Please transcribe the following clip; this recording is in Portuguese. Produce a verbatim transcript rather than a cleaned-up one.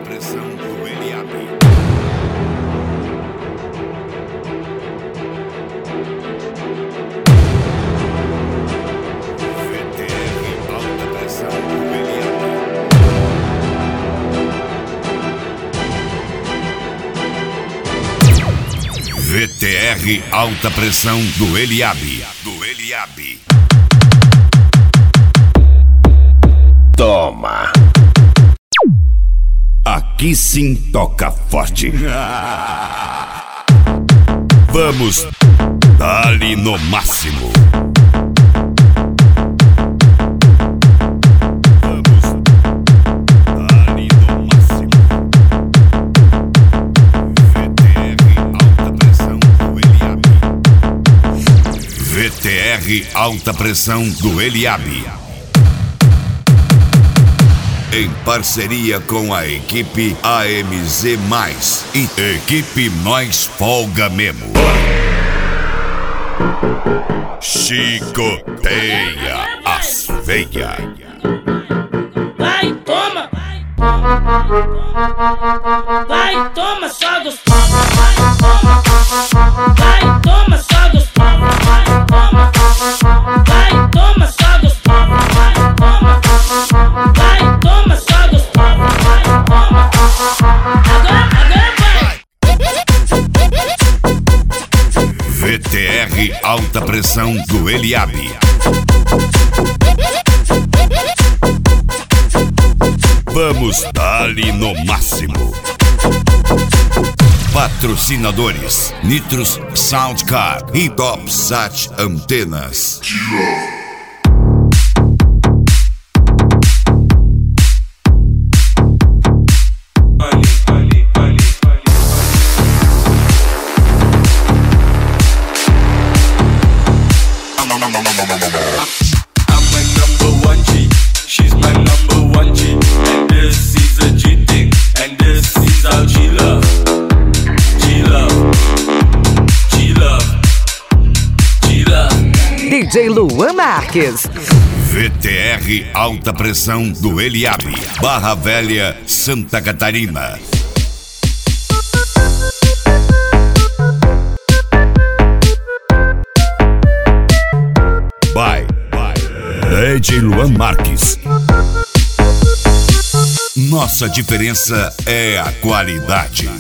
pressão do Eliabe. V T R alta pressão do Eliabe. Do Eliabe. Toma. Aqui sim toca forte. Vamos dali no máximo. V T R alta pressão do Eliabe. Em parceria com a equipe A M Z mais e equipe Nós Folga Mesmo. Chicoteia as veia. Vai, toma! Vai, toma, só dos vai, toma, só dos vai, toma, só dos vai, toma, só dos agora, agora vai! V T R alta pressão do Eliabe. Vamos dali no máximo. Patrocinadores: Nitros Soundcard e Topsat Antenas. D J Luan Marques. V T R alta pressão do Eliabe, Barra Velha, Santa Catarina. By, by D J Luan Marques. Nossa diferença é a qualidade.